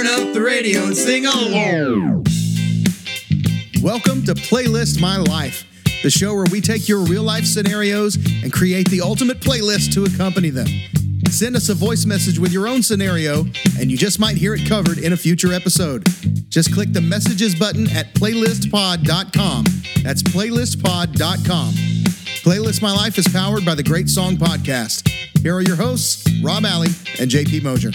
up the radio and sing along. Welcome to Playlist My Life, the show where we take your real-life scenarios and create the ultimate playlist to accompany them. Send us a voice message with your own scenario, and you just might hear it covered in a future episode. Just click the messages button at playlistpod.com. That's playlistpod.com. Playlist My Life is powered by the Great Song Podcast. Here are your hosts, Rob Alley and JP Mosier.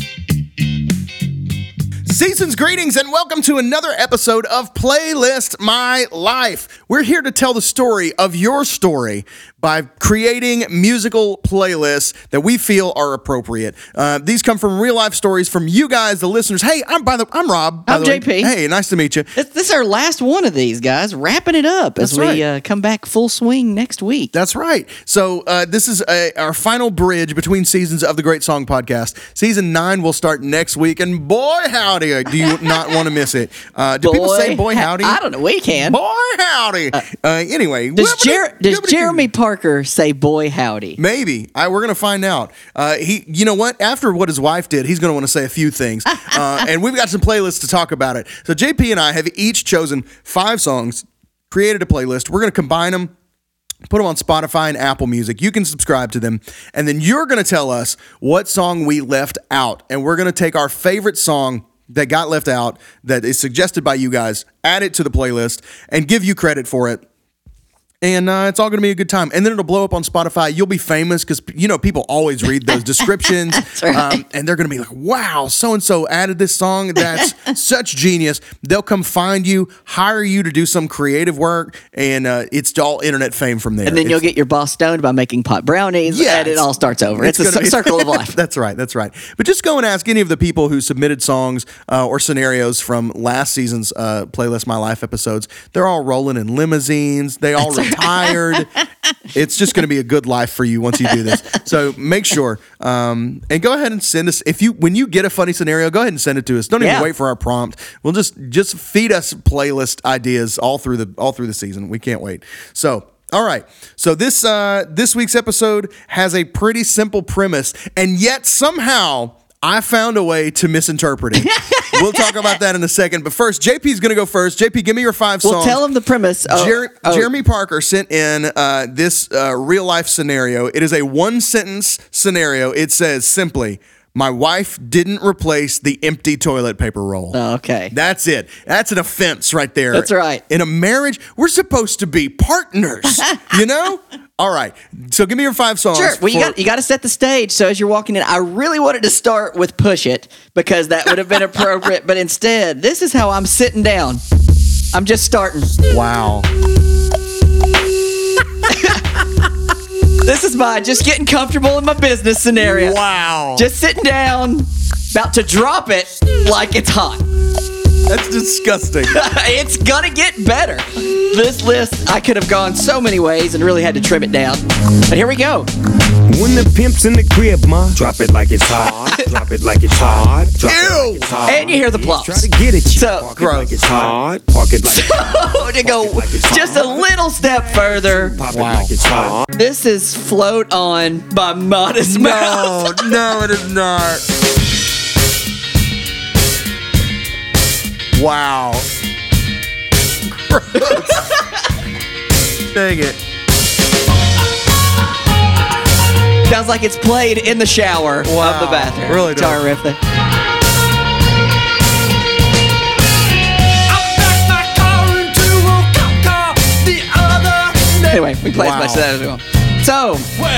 Season's greetings and welcome to another episode of Playlist My Life. We're here to tell the story of your story by creating musical playlists that we feel are appropriate. These come from real life stories from you guys, the listeners. Hey, I'm Rob. I'm JP. Hey, nice to meet you. This is our last one of these, guys. Wrapping it up as we come back full swing next week. That's right. So this is our final bridge between seasons of the Great Song Podcast. Season 9 will start next week, and boy, howdy, do you not want to miss it. Do people say boy, howdy? I don't know. We can. Boy, howdy. Anyway. Does Jeremy Parker say boy, howdy? Maybe. We're going to find out. You know what? After what his wife did, he's going to want to say a few things. And we've got some playlists to talk about it. So JP and I have each chosen 5 songs, created a playlist. We're going to combine them, put them on Spotify and Apple Music. You can subscribe to them. And then you're going to tell us what song we left out. And we're going to take our favorite song that got left out, that is suggested by you guys, add it to the playlist, and give you credit for it. And it's all going to be a good time. And then it'll blow up on Spotify. You'll be famous because, you know, people always read those descriptions. That's right. And they're going to be like, wow, so-and-so added this song. That's such genius. They'll come find you, hire you to do some creative work, and it's all internet fame from there. And then you'll get your boss stoned by making pot brownies, and it all starts over. It's a circle of life. That's right. But just go and ask any of the people who submitted songs or scenarios from last season's Playlist My Life episodes. They're all rolling in limousines. They all tired. It's just going to be a good life for you once you do this. So make sure and go ahead and send us when you get a funny scenario, go ahead and send it to us. Don't even wait for our prompt. We'll just feed us playlist ideas all through the season. We can't wait. So all right. So this week's episode has a pretty simple premise, and yet somehow I found a way to misinterpret it. We'll talk about that in a second. But first, JP's going to go first. JP, give me your 5 songs. Well, tell him the premise. Jeremy Parker sent in this real-life scenario. It is a one-sentence scenario. It says simply, my wife didn't replace the empty toilet paper roll. Oh, okay. That's it. That's an offense right there. That's right. In a marriage, we're supposed to be partners, you know? All right. So give me your 5 songs. Sure. Well, you got to set the stage. So as you're walking in, I really wanted to start with Push It because that would have been appropriate. But instead, this is how I'm sitting down. I'm just starting. Wow. This is my just getting comfortable in my business scenario. Wow. Just sitting down, about to drop it like it's hot. That's disgusting. It's gonna get better. This list, I could have gone so many ways and really had to trim it down. But here we go. When the pimp's in the crib, ma, drop it like it's hot. Drop it like it's hot. Drop it like it's hot. And you hear the plops. Try to get it. So, Park it like it's hot. Park it like it's hot. So, to go just a little step further. Pop it like it's hot. This is Float On by Modest Mouse. No, it is not. Wow. Dang it. Sounds like it's played in the shower of the bathroom. Really does. Guitar riff there. Anyway, we play as much of that as we want. So,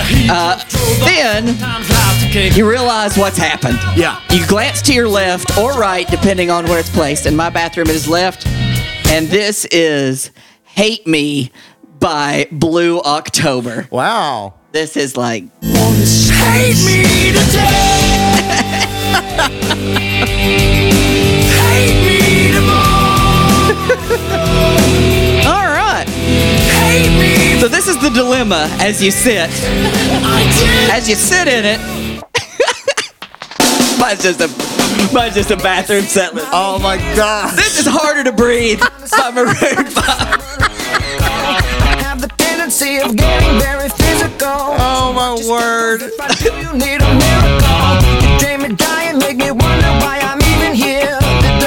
then you realize what's happened. Yeah. You glance to your left or right, depending on where it's placed. In my bathroom, it is left. And this is Hate Me by Blue October. Wow. This is like... Hate me today. Hate me tomorrow. All right. Hate me. So this is the dilemma as you sit. As you sit in it. Mine's just a bathroom set list. Oh my God. This is Harder to Breathe by Maroon 5. Have the tendency of getting very physical. Oh my word. If I do, you need a miracle. You dream me dying, make me wonder why I'm even here.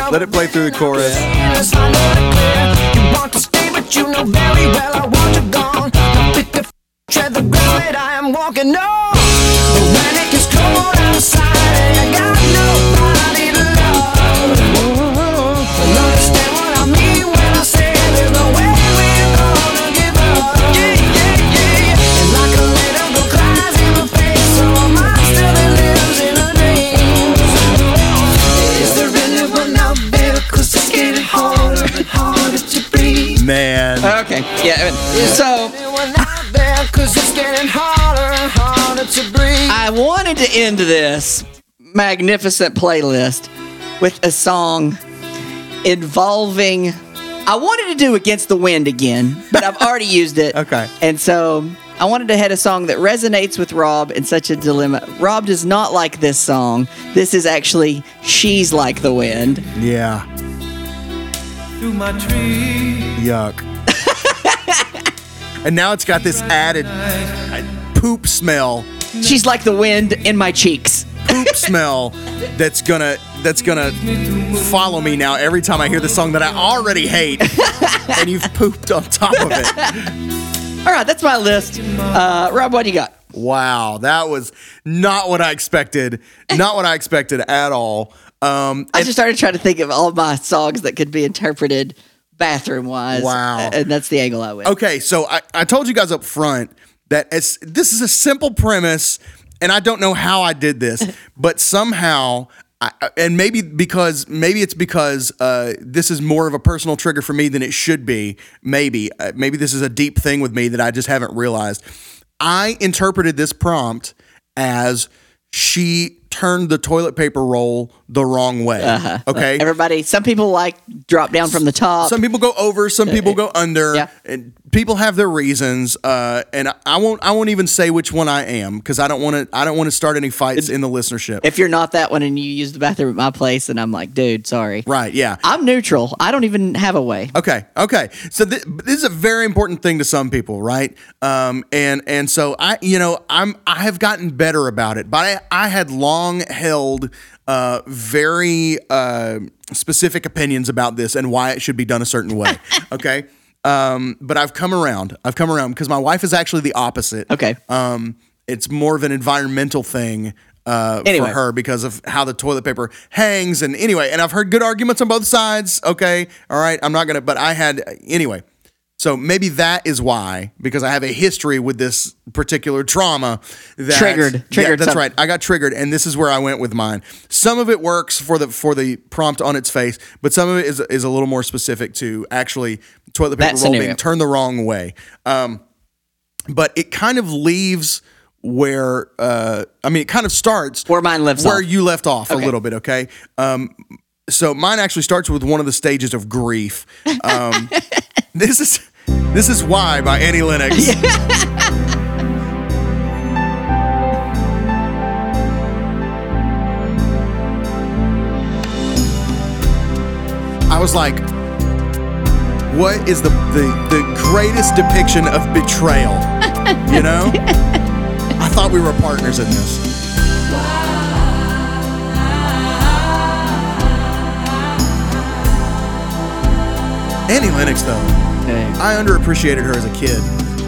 Let it play through the chorus. Let's find out clear. You want to stay, but you know very well I want you gone. Now pick the tread the ground that I am walking on. But when it gets cold outside and I got nobody to love, you'll understand what I mean when I say there's no way we're gonna give up. Yeah, yeah, yeah. And like a little girl cries in my face, so am I still that lives in her dreams. Is there anyone out there? 'Cause it's getting harder and harder to breathe. Man. Okay, yeah. So Anyone out there? 'Cause it's getting harder and harder to breathe. I wanted to end this magnificent playlist with a song involving. I wanted to do Against the Wind again, but I've already used it. Okay. And so I wanted to hit a song that resonates with Rob in such a dilemma. Rob does not like this song. This is actually She's Like the Wind. Yeah. Yuck. And now it's got this added poop smell. She's like the wind in my cheeks. Poop smell that's gonna follow me now every time I hear the song that I already hate, and you've pooped on top of it. All right, that's my list. Rob, what do you got? Wow, that was not what I expected. Not what I expected at all. I just started trying to think of all my songs that could be interpreted bathroom-wise. Wow. And that's the angle I went. Okay, so I told you guys up front that this is a simple premise, and I don't know how I did this, but somehow, and maybe it's because this is more of a personal trigger for me than it should be. Maybe this is a deep thing with me that I just haven't realized. I interpreted this prompt as she turned the toilet paper roll the wrong way. Okay. Everybody, some people like drop down from the top. Some people go over, some people go under. Yeah. And people have their reasons. And I won't even say which one I am because I don't want to start any fights in the listenership. If you're not that one and you use the bathroom at my place, and I'm like, dude, sorry. Right. Yeah. I'm neutral. I don't even have a way. Okay. So this is a very important thing to some people, right? And so I have gotten better about it, but I had long held very specific opinions about this and why it should be done a certain way. Okay. But I've come around because my wife is actually the opposite. Okay. It's more of an environmental thing. For her because of how the toilet paper hangs and I've heard good arguments on both sides. Okay. All right. I'm not going to, but I had, anyway. So maybe that is why, because I have a history with this particular trauma that Triggered. Yeah, that's something. right. I got triggered, and this is where I went with mine. Some of it works for the prompt on its face, but some of it is a little more specific to actually toilet paper roll being turned the wrong way. But it kind of leaves where it kind of starts where mine lives where off. you left off a little bit. Okay. So mine actually starts with one of the stages of grief. This is Why by Annie Lennox. I was like, what is the greatest depiction of betrayal? You know? I thought we were partners in this. Annie Lennox, though, I underappreciated her as a kid.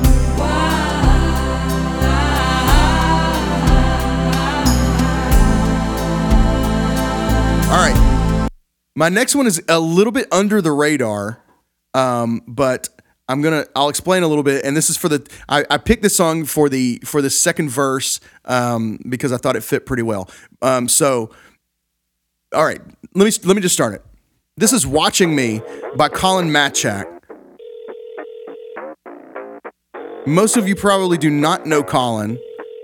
All right, my next one is a little bit under the radar, but I'll explain a little bit. And this is for I picked this song for the second verse because I thought it fit pretty well. So, all right, let me just start it. This is Watching Me by Colin Matchak. Most of you probably do not know Colin.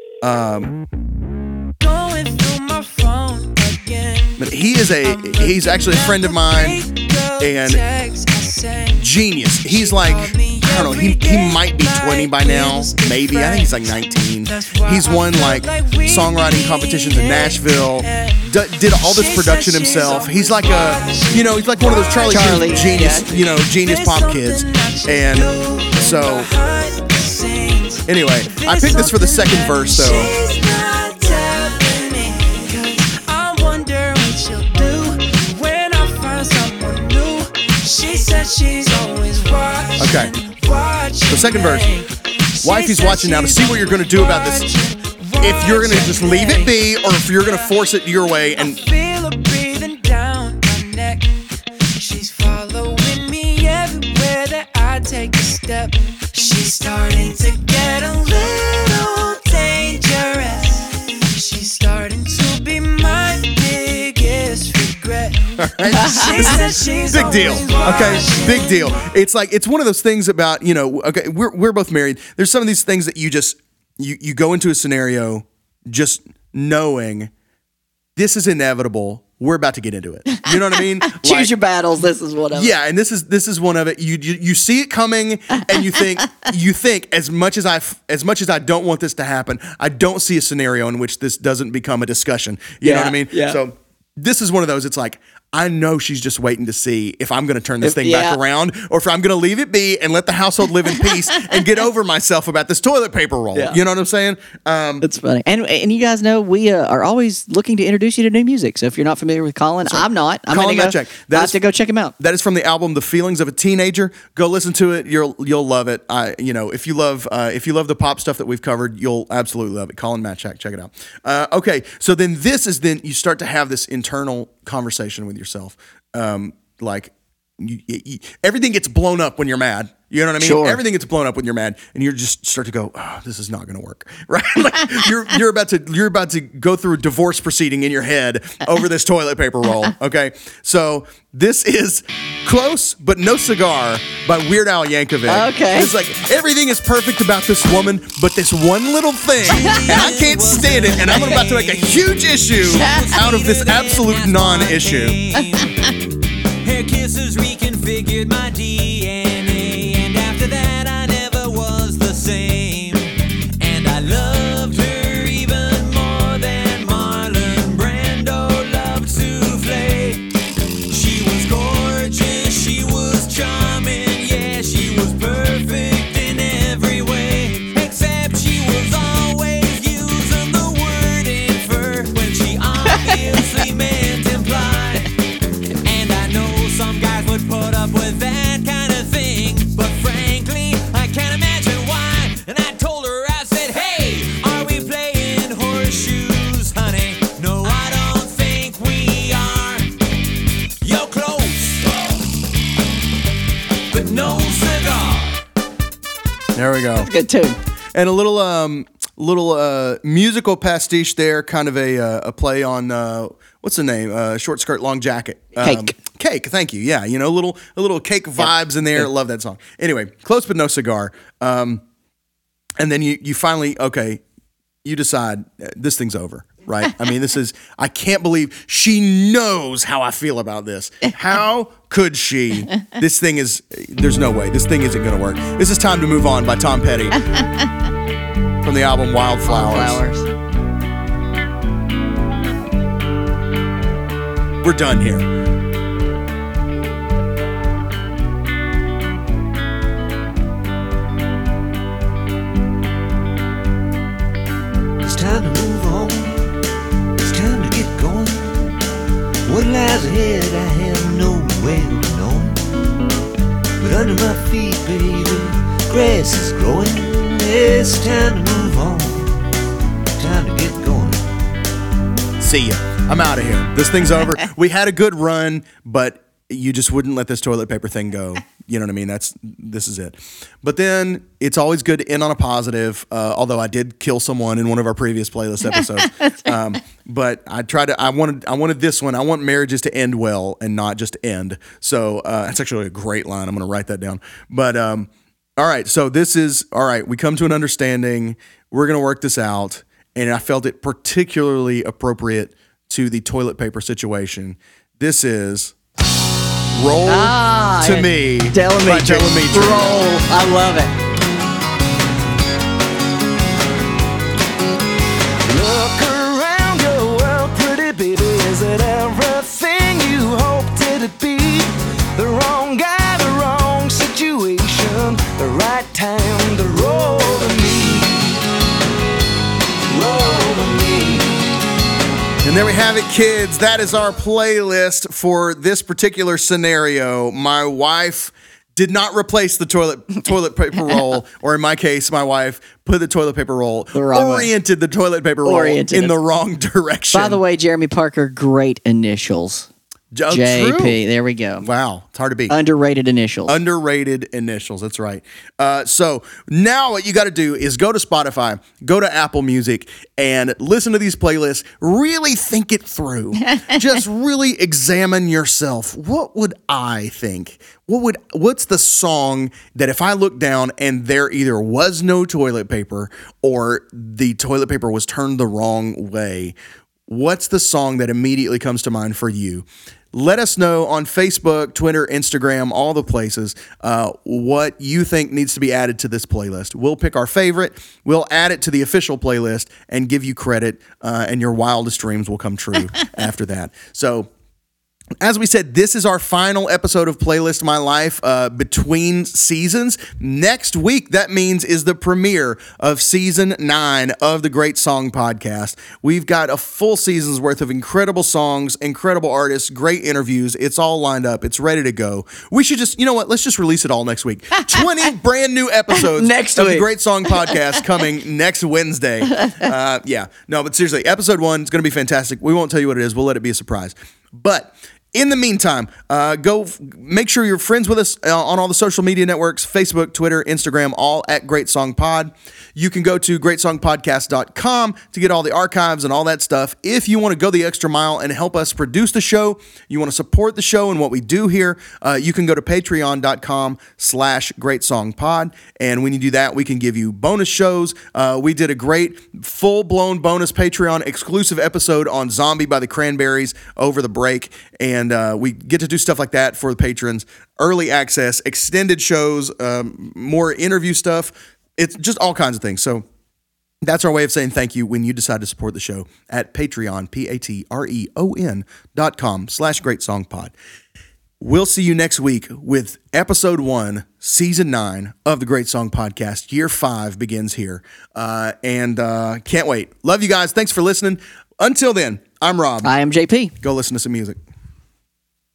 But he's actually a friend of mine and genius. He's like, I don't know, he might be 20 by now, maybe. I think he's like 19. He's won like songwriting competitions in Nashville. Did all this production himself. He's like he's like one of those Charlie genius, genius pop kids. And so, anyway, I picked this for the second verse though. she's always watching. Okay. So second verse. Wifey's watching now to see what you're going to do about this. If you're going to just leave it be, or if you're going to force it your way. And feel her breathing down my neck. She's following me everywhere that I take a step. She's starting to get a little dangerous. She's starting to be my biggest regret. She says she's big deal. always Okay, watching. big deal. It's like, it's one of those things about, you know, okay, we're both married. There's some of these things that you just, you go into a scenario just knowing this is inevitable. We're about to get into it. You know what I mean? Choose your battles. This is one of them. Yeah, and this is one of it. You see it coming, and you think as much as I don't want this to happen, I don't see a scenario in which this doesn't become a discussion. You know what I mean? Yeah. So this is one of those. It's like, I know she's just waiting to see if I'm going to turn this thing back around, or if I'm going to leave it be and let the household live in peace and get over myself about this toilet paper roll. Yeah. You know what I'm saying? That's funny. And you guys know we are always looking to introduce you to new music. So if you're not familiar with Colin, I'm not. I'm Colin going Matchak. I have to go check him out. That is from the album "The Feelings of a Teenager." Go listen to it. You'll love it. If you love the pop stuff that we've covered, you'll absolutely love it. Colin Matchak, check it out. Okay, so then you start to have this internal conversation with yourself. Like everything gets blown up when you're mad. You know what I mean? Sure. Everything gets blown up when you're mad, and you just start to go, "Oh, this is not going to work." Right? Like you're about to go through a divorce proceeding in your head over this toilet paper roll. Okay, so this is "Close But No Cigar" by Weird Al Yankovic. Okay. It's like everything is perfect about this woman, but this one little thing, and I can't stand it, and I'm about to make a huge issue out of this absolute non-issue. Her kisses reconfigured my DNA, and after that I never was the same. And I loved her even more than Marlon Brando loved souffle. She was gorgeous, she was charming, yeah, she was perfect in every way, except she was always using the word infer when she obviously meant imply. And I know some guys would put up with that kind of thing, but frankly, I can't imagine why. And I told her, I said, hey, are we playing horseshoes, honey? No, I don't think we are. You're close, but no cigar. There we go. Good tune. And a little musical pastiche there, kind of a play on what's the name? Short Skirt, Long Jacket. Cake. Thank you. Yeah, a little cake vibes in there. Yeah. Love that song. Anyway, "Close But No Cigar." And then you finally, you decide this thing's over, right? I mean, I can't believe she knows how I feel about this. How could she? There's no way. This thing isn't going to work. This is "Time to Move On" by Tom Petty from the album Wildflowers. We're done here. It's time to move on. It's time to get going. What lies ahead, I have no way of knowing. But under my feet, baby, grass is growing. It's time to move on. Time to get going. See ya. I'm out of here. This thing's over. We had a good run, but you just wouldn't let this toilet paper thing go. You know what I mean? This is it. But then it's always good to end on a positive. Although I did kill someone in one of our previous playlist episodes. But I wanted this one. I want marriages to end well and not just end. So that's actually a great line. I'm going to write that down. But all right. So this is all right. We come to an understanding. We're going to work this out. And I felt it particularly appropriate to the toilet paper situation. This is "Roll to Me" by Delamitri. Roll. I love it. Look around your world, pretty baby. Is it everything you hoped it'd be? The wrong guy, the wrong situation, the right time to roll to me. Roll to me. And And there we have it, kids. That is our playlist for this particular scenario. My wife did not replace the toilet paper roll, or in my case, my wife put the toilet paper roll, oriented the toilet paper roll in the wrong direction. By the way, Jeremy Parker, great initials. JP. True. There we go. Wow. It's hard to beat. Underrated initials. Underrated initials. That's right. So now what you got to do is go to Spotify, go to Apple Music, and listen to these playlists. Really think it through. Just really examine yourself. What would I think? What's the song that if I look down and there either was no toilet paper or the toilet paper was turned the wrong way, what's the song that immediately comes to mind for you? Let us know on Facebook, Twitter, Instagram, all the places, what you think needs to be added to this playlist. We'll pick our favorite, we'll add it to the official playlist, and give you credit, and your wildest dreams will come true after that. So, as we said, this is our final episode of Playlist My Life between seasons. Next week, that means, is the premiere of Season 9 of the Great Song Podcast. We've got a full season's worth of incredible songs, incredible artists, great interviews. It's all lined up. It's ready to go. We should just, you know what? Let's just release it all next week. 20 brand new episodes of the Great Song Podcast coming next Wednesday. But seriously, episode 1 is going to be fantastic. We won't tell you what it is. We'll let it be a surprise. But in the meantime, go make sure you're friends with us on all the social media networks, Facebook, Twitter, Instagram, all at Great Song Pod. You can go to greatsongpodcast.com to get all the archives and all that stuff. If you want to go the extra mile and help us produce the show, you want to support the show and what we do here, you can go to patreon.com/greatsongpod. And when you do that, we can give you bonus shows. We did a great full-blown bonus Patreon exclusive episode on Zombie by the Cranberries over the break. And we get to do stuff like that for the patrons. Early access, extended shows, more interview stuff. It's just all kinds of things. So that's our way of saying thank you when you decide to support the show at Patreon, patreon.com/greatsongpod. We'll see you next week with episode 1, season 9 of the Great Song Podcast. Year 5 begins here. And can't wait. Love you guys. Thanks for listening. Until then, I'm Rob. I am JP. Go listen to some music.